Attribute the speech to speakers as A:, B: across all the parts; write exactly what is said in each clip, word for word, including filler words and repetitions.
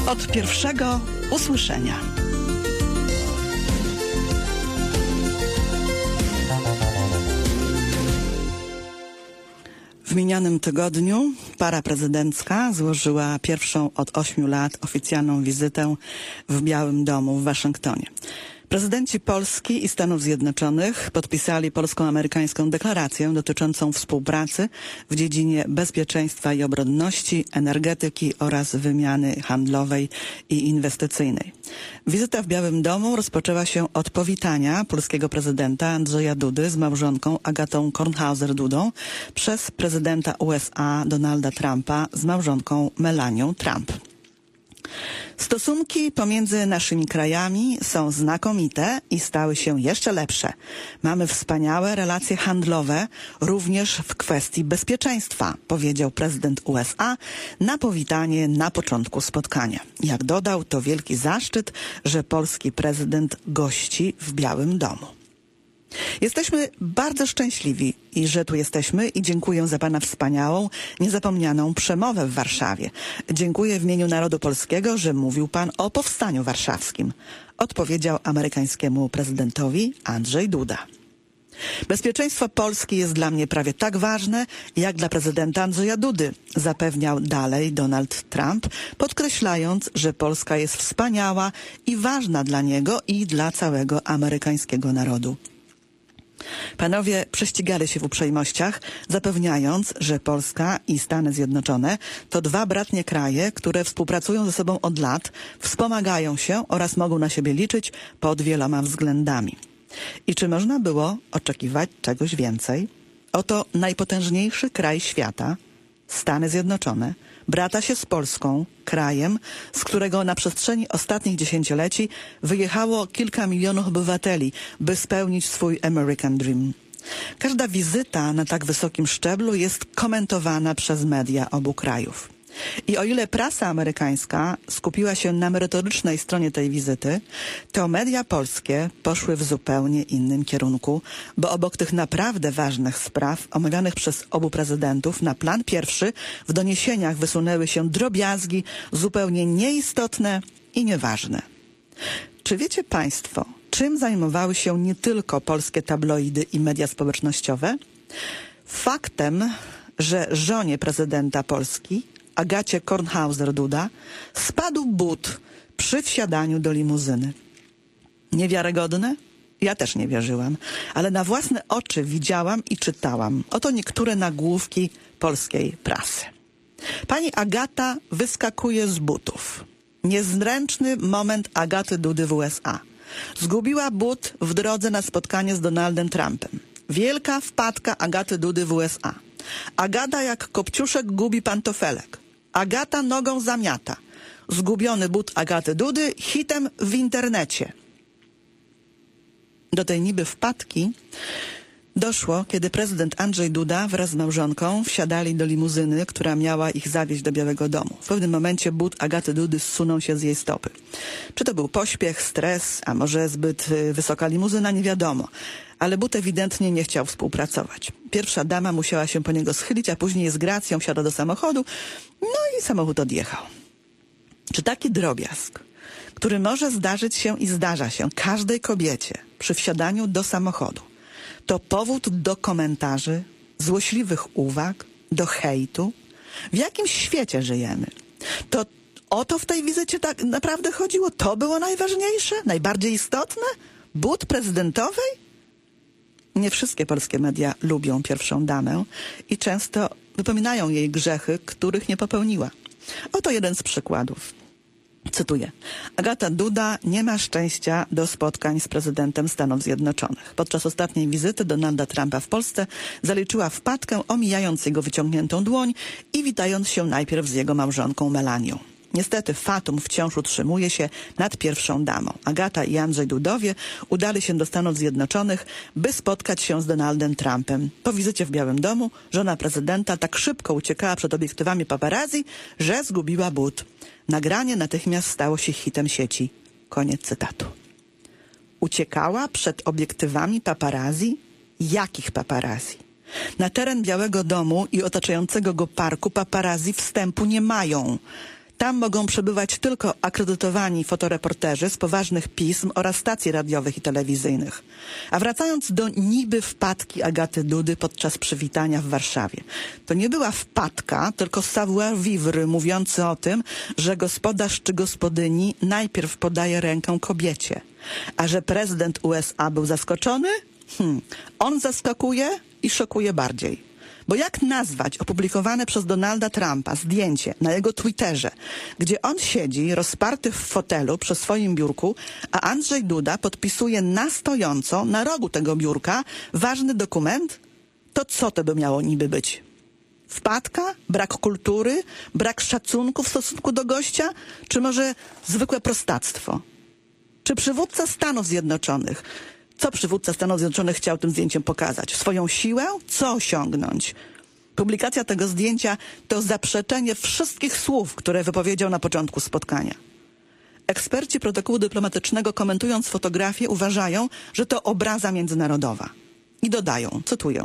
A: Od pierwszego usłyszenia. W minionym tygodniu para prezydencka złożyła pierwszą od ośmiu lat oficjalną wizytę w Białym Domu w Waszyngtonie. Prezydenci Polski i Stanów Zjednoczonych podpisali polsko-amerykańską deklarację dotyczącą współpracy w dziedzinie bezpieczeństwa i obronności, energetyki oraz wymiany handlowej i inwestycyjnej. Wizyta w Białym Domu rozpoczęła się od powitania polskiego prezydenta Andrzeja Dudy z małżonką Agatą Kornhauser-Dudą przez prezydenta U S A Donalda Trumpa z małżonką Melanią Trump. Stosunki pomiędzy naszymi krajami są znakomite i stały się jeszcze lepsze. Mamy wspaniałe relacje handlowe, również w kwestii bezpieczeństwa, powiedział prezydent U S A na powitanie na początku spotkania. Jak dodał, to wielki zaszczyt, że polski prezydent gości w Białym Domu. Jesteśmy bardzo szczęśliwi, i że tu jesteśmy i dziękuję za Pana wspaniałą, niezapomnianą przemowę w Warszawie. Dziękuję w imieniu narodu polskiego, że mówił Pan o powstaniu warszawskim, odpowiedział amerykańskiemu prezydentowi Andrzej Duda. Bezpieczeństwo Polski jest dla mnie prawie tak ważne, jak dla prezydenta Andrzeja Dudy, zapewniał dalej Donald Trump, podkreślając, że Polska jest wspaniała i ważna dla niego i dla całego amerykańskiego narodu. Panowie prześcigali się w uprzejmościach, zapewniając, że Polska i Stany Zjednoczone to dwa bratnie kraje, które współpracują ze sobą od lat, wspomagają się oraz mogą na siebie liczyć pod wieloma względami. I czy można było oczekiwać czegoś więcej? Oto najpotężniejszy kraj świata, Stany Zjednoczone, brata się z Polską, krajem, z którego na przestrzeni ostatnich dziesięcioleci wyjechało kilka milionów obywateli, by spełnić swój American Dream. Każda wizyta na tak wysokim szczeblu jest komentowana przez media obu krajów. I o ile prasa amerykańska skupiła się na merytorycznej stronie tej wizyty, to media polskie poszły w zupełnie innym kierunku, bo obok tych naprawdę ważnych spraw omawianych przez obu prezydentów na plan pierwszy w doniesieniach wysunęły się drobiazgi zupełnie nieistotne i nieważne. Czy wiecie Państwo, czym zajmowały się nie tylko polskie tabloidy i media społecznościowe? Faktem, że żonie prezydenta Polski, Agacie Kornhauser-Duda, spadł but przy wsiadaniu do limuzyny. Niewiarygodne? Ja też nie wierzyłam, ale na własne oczy widziałam i czytałam. Oto niektóre nagłówki polskiej prasy. Pani Agata wyskakuje z butów. Niezręczny moment Agaty Dudy w U S A. Zgubiła but w drodze na spotkanie z Donaldem Trumpem. Wielka wpadka Agaty Dudy w U S A. Agata jak kopciuszek gubi pantofelek. Agata nogą zamiata. Zgubiony but Agaty Dudy hitem w internecie. Do tej niby wpadki doszło, kiedy prezydent Andrzej Duda wraz z małżonką wsiadali do limuzyny, która miała ich zawieźć do Białego Domu. W pewnym momencie but Agaty Dudy zsunął się z jej stopy. Czy to był pośpiech, stres, a może zbyt wysoka limuzyna, nie wiadomo. Ale but ewidentnie nie chciał współpracować. Pierwsza dama musiała się po niego schylić, a później z gracją wsiadła do samochodu, no i samochód odjechał. Czy taki drobiazg, który może zdarzyć się i zdarza się każdej kobiecie przy wsiadaniu do samochodu, to powód do komentarzy, złośliwych uwag, do hejtu? W jakim świecie żyjemy? To o to w tej wizycie tak naprawdę chodziło? To było najważniejsze? Najbardziej istotne? But prezydentowej? Nie wszystkie polskie media lubią pierwszą damę i często wypominają jej grzechy, których nie popełniła. Oto jeden z przykładów. Cytuję. Agata Duda nie ma szczęścia do spotkań z prezydentem Stanów Zjednoczonych. Podczas ostatniej wizyty Donalda Trumpa w Polsce zaliczyła wpadkę, omijając jego wyciągniętą dłoń i witając się najpierw z jego małżonką Melanią. Niestety fatum wciąż utrzymuje się nad pierwszą damą. Agata i Andrzej Dudowie udali się do Stanów Zjednoczonych, by spotkać się z Donaldem Trumpem. Po wizycie w Białym Domu żona prezydenta tak szybko uciekała przed obiektywami paparazzi, że zgubiła but. Nagranie natychmiast stało się hitem sieci. Koniec cytatu. Uciekała przed obiektywami paparazzi? Jakich paparazzi? Na teren Białego Domu i otaczającego go parku paparazzi wstępu nie mają. Tam mogą przebywać tylko akredytowani fotoreporterzy z poważnych pism oraz stacji radiowych i telewizyjnych. A wracając do niby wpadki Agaty Dudy podczas przywitania w Warszawie. To nie była wpadka, tylko savoir-vivre mówiący o tym, że gospodarz czy gospodyni najpierw podaje rękę kobiecie. A że prezydent U S A był zaskoczony? Hmm. On zaskakuje i szokuje bardziej. Bo jak nazwać opublikowane przez Donalda Trumpa zdjęcie na jego Twitterze, gdzie on siedzi rozparty w fotelu przy swoim biurku, a Andrzej Duda podpisuje na stojąco na rogu tego biurka ważny dokument? To co to by miało niby być? Wpadka? Brak kultury? Brak szacunku w stosunku do gościa? Czy może zwykłe prostactwo? Czy przywódca Stanów Zjednoczonych Co przywódca Stanów Zjednoczonych chciał tym zdjęciem pokazać? Swoją siłę? Co osiągnąć? Publikacja tego zdjęcia to zaprzeczenie wszystkich słów, które wypowiedział na początku spotkania. Eksperci protokołu dyplomatycznego, komentując fotografię, uważają, że to obraza międzynarodowa. I dodają, cytuję: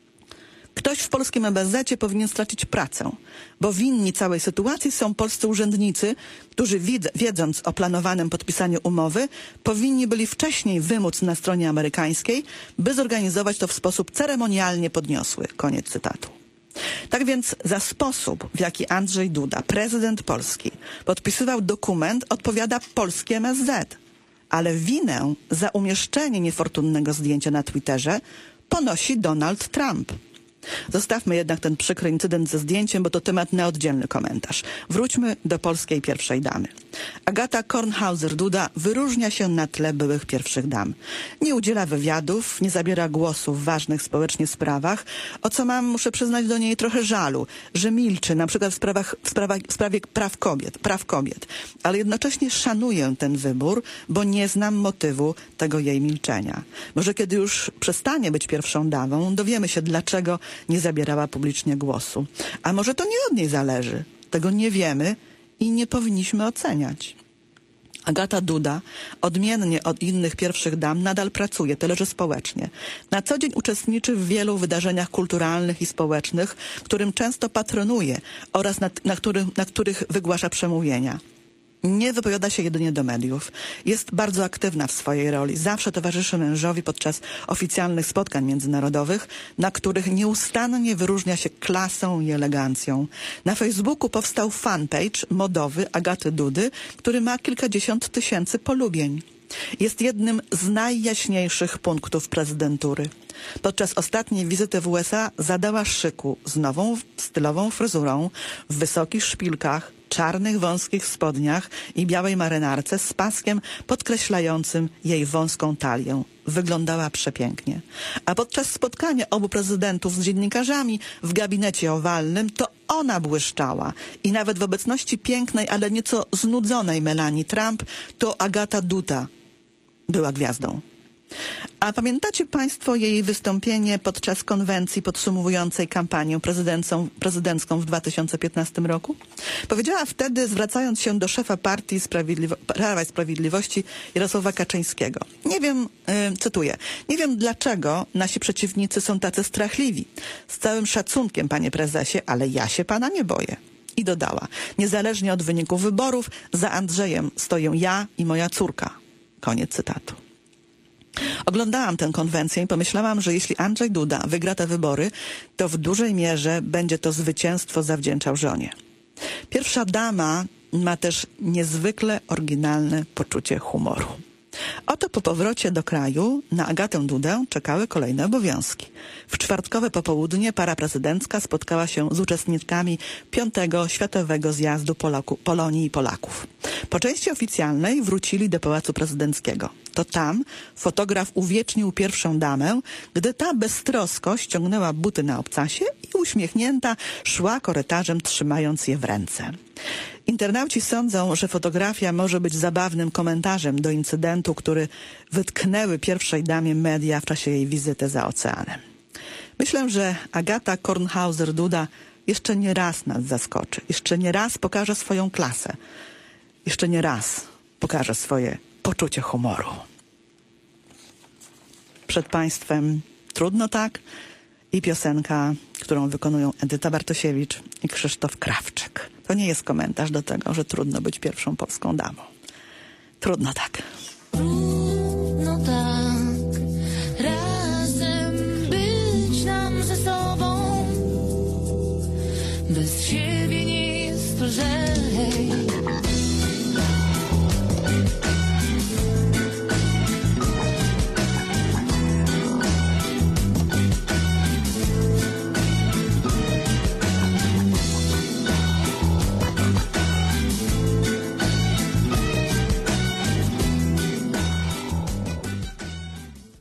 A: ktoś w polskim M B Z powinien stracić pracę, bo winni całej sytuacji są polscy urzędnicy, którzy wiedząc o planowanym podpisaniu umowy, powinni byli wcześniej wymóc na stronie amerykańskiej, by zorganizować to w sposób ceremonialnie podniosły. Koniec cytatu. Tak więc za sposób, w jaki Andrzej Duda, prezydent Polski, podpisywał dokument, odpowiada polski M S Z. Ale winę za umieszczenie niefortunnego zdjęcia na Twitterze ponosi Donald Trump. Zostawmy jednak ten przykry incydent ze zdjęciem, bo to temat na oddzielny komentarz. Wróćmy do polskiej pierwszej damy. Agata Kornhauser-Duda wyróżnia się na tle byłych pierwszych dam. Nie udziela wywiadów, nie zabiera głosu w ważnych społecznie sprawach, o co mam, muszę przyznać do niej trochę żalu, że milczy na przykład w, sprawach, w, sprawach, w sprawie praw kobiet, praw kobiet, ale jednocześnie szanuję ten wybór, bo nie znam motywu tego jej milczenia. Może kiedy już przestanie być pierwszą damą, dowiemy się, dlaczego nie zabierała publicznie głosu. A może to nie od niej zależy. Tego nie wiemy i nie powinniśmy oceniać. Agata Duda, odmiennie od innych pierwszych dam, nadal pracuje, tyle że społecznie. Na co dzień uczestniczy w wielu wydarzeniach kulturalnych i społecznych, którym często patronuje oraz na, na, których, na których wygłasza przemówienia. Nie wypowiada się jedynie do mediów. Jest bardzo aktywna w swojej roli. Zawsze towarzyszy mężowi podczas oficjalnych spotkań międzynarodowych, na których nieustannie wyróżnia się klasą i elegancją. Na Facebooku powstał fanpage modowy Agaty Dudy, który ma kilkadziesiąt tysięcy polubień. Jest jednym z najjaśniejszych punktów prezydentury. Podczas ostatniej wizyty w U S A zadała szyku z nową, stylową fryzurą, w wysokich szpilkach, czarnych, wąskich spodniach i białej marynarce z paskiem podkreślającym jej wąską talię. Wyglądała przepięknie. A podczas spotkania obu prezydentów z dziennikarzami w gabinecie owalnym to ona błyszczała. I nawet w obecności pięknej, ale nieco znudzonej Melanii Trump, to Agata Duda była gwiazdą. A pamiętacie Państwo jej wystąpienie podczas konwencji podsumowującej kampanię prezydencką w dwa tysiące piętnastym roku? Powiedziała wtedy, zwracając się do szefa partii Sprawiedliwo- Prawa i Sprawiedliwości Jarosława Kaczyńskiego. Nie wiem, yy, cytuję, nie wiem dlaczego nasi przeciwnicy są tacy strachliwi. Z całym szacunkiem, panie prezesie, ale ja się pana nie boję. I dodała, niezależnie od wyniku wyborów, za Andrzejem stoję ja i moja córka. Koniec cytatu. Oglądałam tę konwencję i pomyślałam, że jeśli Andrzej Duda wygra te wybory, to w dużej mierze będzie to zwycięstwo zawdzięczał żonie. Pierwsza dama ma też niezwykle oryginalne poczucie humoru. Oto po powrocie do kraju na Agatę Dudę czekały kolejne obowiązki. W czwartkowe popołudnie para prezydencka spotkała się z uczestnikami piątego Światowego Zjazdu Polaku, Polonii i Polaków. Po części oficjalnej wrócili do Pałacu Prezydenckiego. To tam fotograf uwiecznił pierwszą damę, gdy ta beztrosko ściągnęła buty na obcasie i uśmiechnięta szła korytarzem, trzymając je w ręce. Internauci sądzą, że fotografia może być zabawnym komentarzem do incydentu, który wytknęły pierwszej damie media w czasie jej wizyty za oceanem. Myślę, że Agata Kornhauser-Duda jeszcze nie raz nas zaskoczy. Jeszcze nie raz pokaże swoją klasę. Jeszcze nie raz pokaże swoje poczucie humoru. Przed Państwem trudno tak i piosenka, którą wykonują Edyta Bartosiewicz i Krzysztof Krawczyk. To nie jest komentarz do tego, że trudno być pierwszą polską damą. Trudno tak.